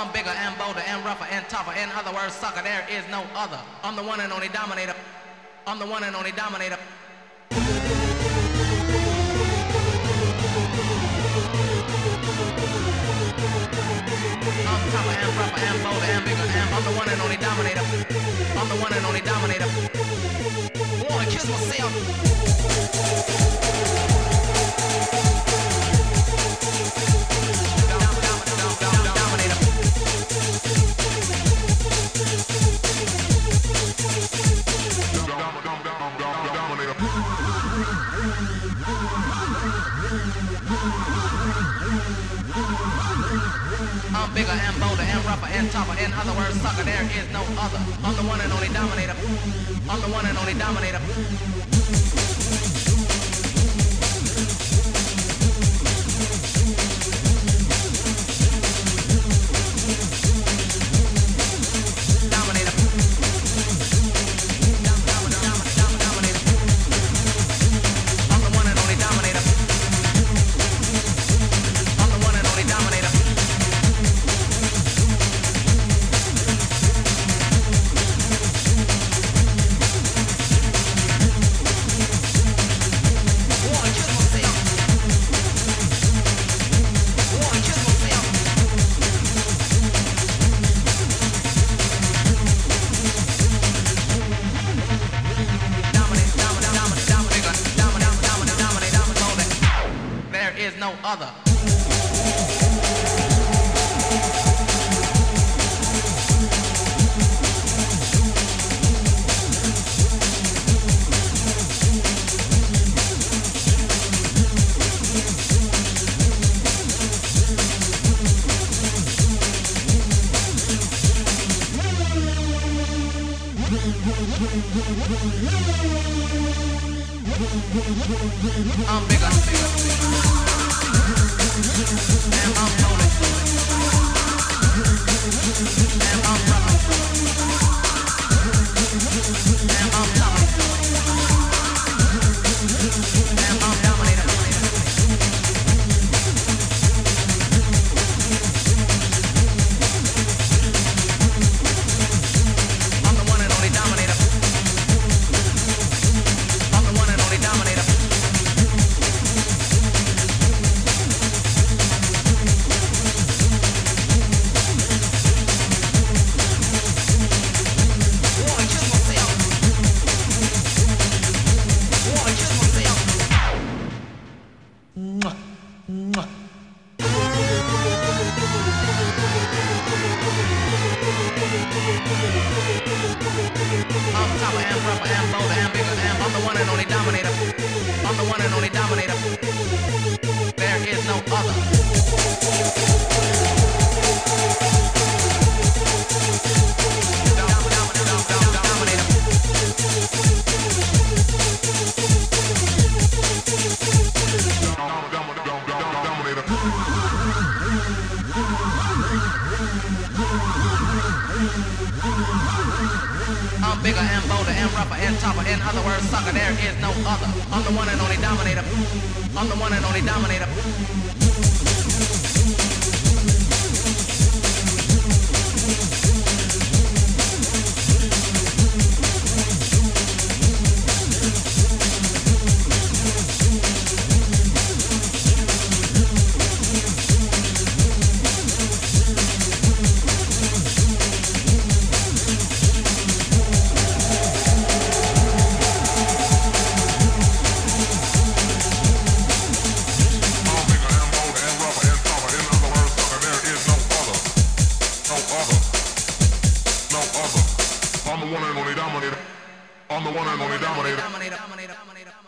I'm bigger and bolder and rougher and tougher. In other words, sucker, there is no other. I'm the one and only dominator. I'm the one and only dominator. I'm tougher and rougher and bolder and bigger and I'm the one and only dominator. I'm the one and only dominator. Wanna kiss myself. I'm bigger and bolder and rougher and tougher. In other words, sucker, there is no other. I'm the one and only dominator. I'm the one and only dominator. No other. I'm bigger. And I'm rolling. And I'm rocking. And I'm tough. And I'm dominator. I'm the one and only dominator. I'm the one and only dominator. I'm tougher and rougher and bolder and bigger and I'm the one and only dominator. I'm the one and only dominator. There is no other. I'm bigger and bolder and rougher and tougher. In other words, sucker, there is no other. I'm the one and only dominator. I'm the one and only dominator. I'm the one and only dominator. I'm the one and only dominator.